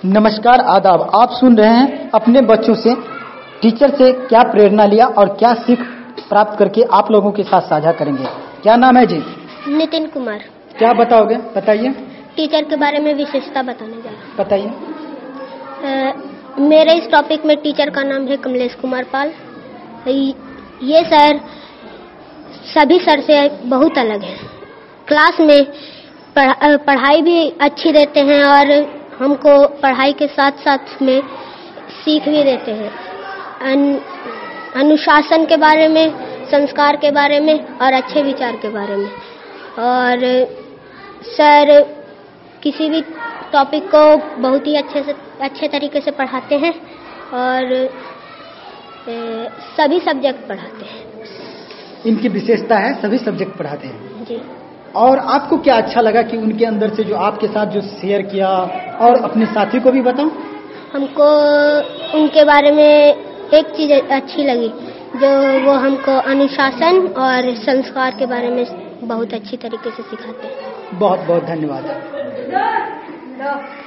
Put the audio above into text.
नमस्कार, आदाब। आप सुन रहे हैं अपने बच्चों से टीचर से क्या प्रेरणा लिया और क्या सीख प्राप्त करके आप लोगों के साथ साझा करेंगे। क्या नाम है जी? नितिन कुमार। क्या बताओगे? बताइए। टीचर के बारे में विशेषता बताने जा रहा हूं। बताइए। मेरे इस टॉपिक में टीचर का नाम है कमलेश कुमार पाल। ये सर सभी सर से बहुत अलग है। क्लास में पढ़ाई भी अच्छी देते हैं और हमको पढ़ाई के साथ साथ में सीख भी देते हैं, अनुशासन के बारे में, संस्कार के बारे में और अच्छे विचार के बारे में। और सर किसी भी टॉपिक को बहुत ही अच्छे तरीके से पढ़ाते हैं और सभी सब्जेक्ट पढ़ाते हैं। इनकी विशेषता है सभी सब्जेक्ट पढ़ाते हैं जी। और आपको क्या अच्छा लगा कि उनके अंदर से जो आपके साथ जो शेयर किया, और अपने साथी को भी बताओ। हमको उनके बारे में एक चीज अच्छी लगी, जो वो हमको अनुशासन और संस्कार के बारे में बहुत अच्छी तरीके से सिखाते हैं। बहुत बहुत धन्यवाद।